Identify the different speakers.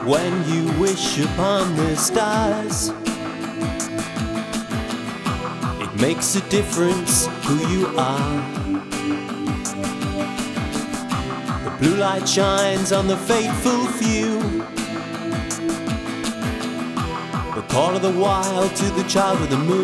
Speaker 1: when you wish upon the stars. It makes a difference who you are. The blue light shines on the faithful few. The call of the wild to the child of the moon.